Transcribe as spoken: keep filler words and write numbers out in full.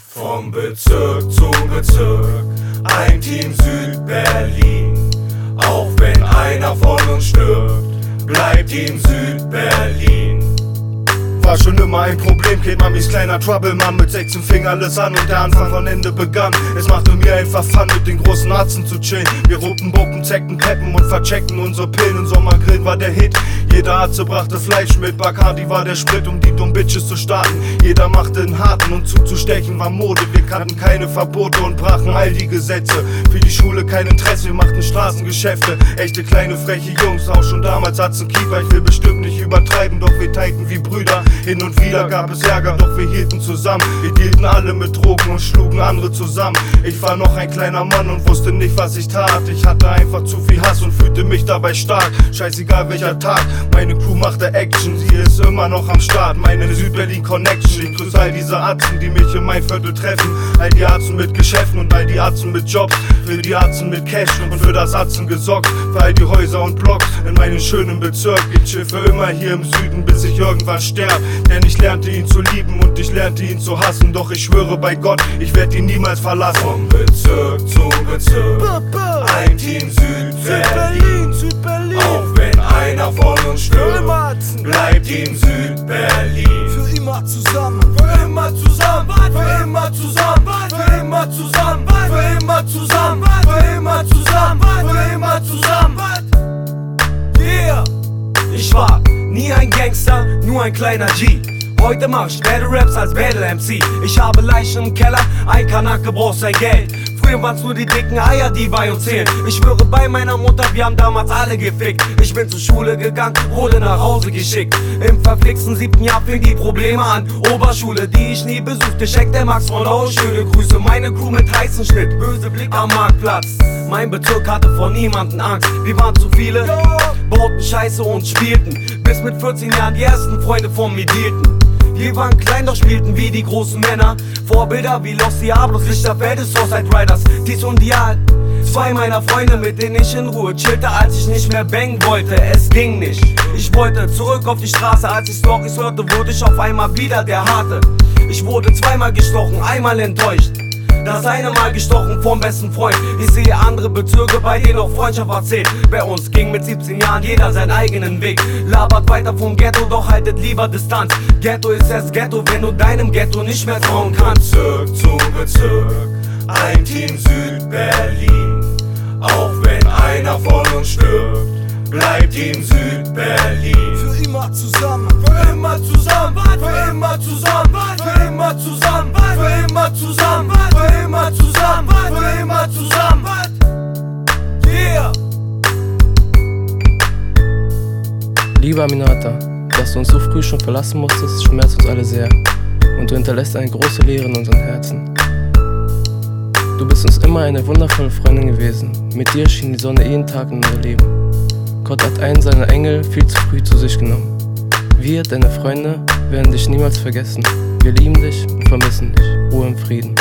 Vom Bezirk zu Bezirk, ein Team Südberlin. Auch wenn einer von uns stirbt, bleibt Team Südberlin. War schon immer ein Problemkind, Mamis kleiner Troublemann. Mit sechzehn fing alles an und der Anfang von Ende begann. Es machte mir einfach Fun, mit den großen Atzen zu chillen. Wir ruppen, buppen, zecken, peppen und verchecken unsere Pillen. Im Sommergrillen war der Hit, jeder Arze brachte Fleisch mit. Bacardi war der Sprit, um die dummen Bitches zu starten. Jeder machte einen harten und zuzustechen war Mode. Wir kannten keine Verbote und brachen all die Gesetze. Für die Schule kein Interesse, wir machten Straßengeschäfte. Echte kleine freche Jungs, auch schon damals hat's einen Kiefer. Ich will bestimmt nicht übertreiben, doch wir teilten wie Brüder. Hin und wieder gab es Ärger, doch wir hielten zusammen. Wir dealten alle mit Drogen und schlugen andere zusammen. Ich war noch ein kleiner Mann und wusste nicht, was ich tat. Ich hatte einfach zu viel Hass und fühlte mich dabei stark. Scheißegal welcher Tag, meine Crew machte Action. Sie ist immer noch am Start, meine Südberlin Connection. Ich grüße all diese Atzen, die mich in mein Viertel treffen. All die Atzen mit Geschäften und all die Atzen mit Jobs. Für die Atzen mit Cash und für das Atzen gesorgt. Für all die Häuser und Blocks in meinem schönen Bezirk. Ich chill für immer hier im Süden, bis ich irgendwann sterb. Denn ich lernte ihn zu lieben und ich lernte ihn zu hassen. Doch ich schwöre bei Gott, ich werde ihn niemals verlassen. Vom Bezirk zu Bezirk, ein Team Südberlin. Südberlin. Auch wenn einer von uns stirbt, bleibt Team Südberlin. Für immer zusammen, für immer zusammen, für immer zusammen, für immer zusammen, für immer zusammen, für immer zusammen, für immer zusammen. Yeah! Ich war nie ein Gangster, nur ein kleiner G. Heute mach ich Battle Raps als Battle M C. Ich habe Leichen im Keller, ein Kanake braucht sein Geld. Früher waren's nur die dicken Eier, die bei uns zählen. Ich schwöre bei meiner Mutter, wir haben damals alle gefickt. Ich bin zur Schule gegangen, wurde nach Hause geschickt. Im verflixten siebten Jahr fing die Probleme an. Oberschule, die ich nie besuchte, checkt der Max von Lau. Schöne Grüße, meine Crew mit heißen Schnitt. Böse Blick am Marktplatz. Mein Bezirk hatte vor niemanden Angst. Wir waren zu viele, bauten Scheiße und spielten. Bis mit vierzehn Jahren die ersten Freunde von mir dealten. Wir waren klein, doch spielten wie die großen Männer. Vorbilder wie Los Diablos, Lichterfelde, Suicide Riders, dies und Dial. Zwei meiner Freunde, mit denen ich in Ruhe chillte, als ich nicht mehr bangen wollte, es ging nicht. Ich wollte zurück auf die Straße, als ich Storys hörte, wurde ich auf einmal wieder der Harte. Ich wurde zweimal gestochen, einmal enttäuscht. Das eine Mal gestochen vom besten Freund. Ich sehe andere Bezirke, bei denen auch Freundschaft erzählt. Bei uns ging mit siebzehn Jahren jeder seinen eigenen Weg. Labert weiter vom Ghetto, doch haltet lieber Distanz. Ghetto ist erst Ghetto, wenn du deinem Ghetto nicht mehr trauen kannst. Bezirk zu Bezirk, ein Team Südberlin. Auch wenn einer von uns stirbt, bleibt Team Südberlin. Für immer zusammen, für immer zusammen, für immer zusammen, für immer zusammen, für immer zusammen, für immer zusammen, für immer zusammen. Yeah! Lieber Aminata, dass du uns so früh schon verlassen musstest, schmerzt uns alle sehr. Und du hinterlässt eine große Leere in unseren Herzen. Du bist uns immer eine wundervolle Freundin gewesen. Mit dir schien die Sonne jeden Tag in unser Leben. Gott hat einen seiner Engel viel zu früh zu sich genommen. Wir, deine Freunde, werden dich niemals vergessen. Wir lieben dich und vermissen dich. Ruhe im Frieden.